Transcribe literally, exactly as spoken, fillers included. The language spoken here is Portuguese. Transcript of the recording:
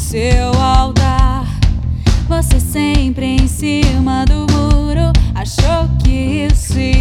seu altar. Você sempre em cima do muro achou que isso ia